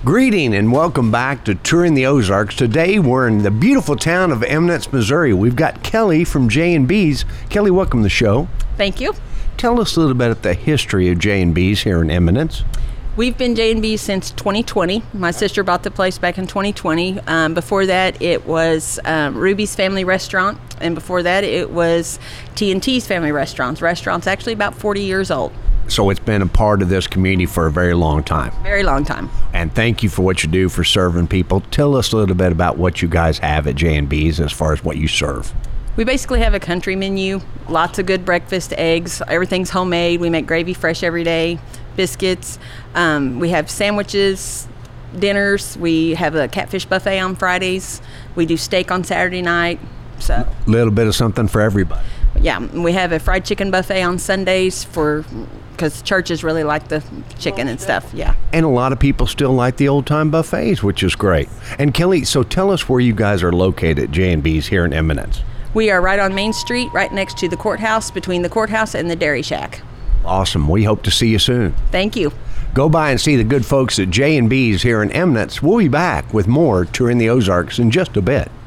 Greeting and welcome back to Touring the Ozarks. Today we're in the beautiful town of Eminence, Missouri. We've got Kelly from J&B's. Kelly, welcome to the show. Thank you. Tell us a little bit of the history of J&B's here in Eminence. We've been J&B since 2020. My sister bought the place back in 2020. Before that, it was Ruby's Family Restaurant, and before that, it was T&T's Family Restaurants. Restaurant's actually about 40 years old. So it's been a part of this community for a very long time. Very long time. And thank you for what you do for serving people. Tell us a little bit about what you guys have at J&B's as far as what you serve. We basically have a country menu, lots of good breakfast, eggs, everything's homemade. We make gravy fresh every day, biscuits. We have sandwiches, dinners. We have a catfish buffet on Fridays. We do steak on Saturday night. So a little bit of something for everybody. Yeah, we have a fried chicken buffet on Sundays because churches really like the chicken and stuff, yeah. And a lot of people still like the old-time buffets, which is great. And Kelly, so tell us where you guys are located at J&B's here in Eminence. We are right on Main Street, right next to the courthouse, between the courthouse and the Dairy Shack. Awesome. We hope to see you soon. Thank you. Go by and see the good folks at J&B's here in Eminence. We'll be back with more Touring the Ozarks in just a bit.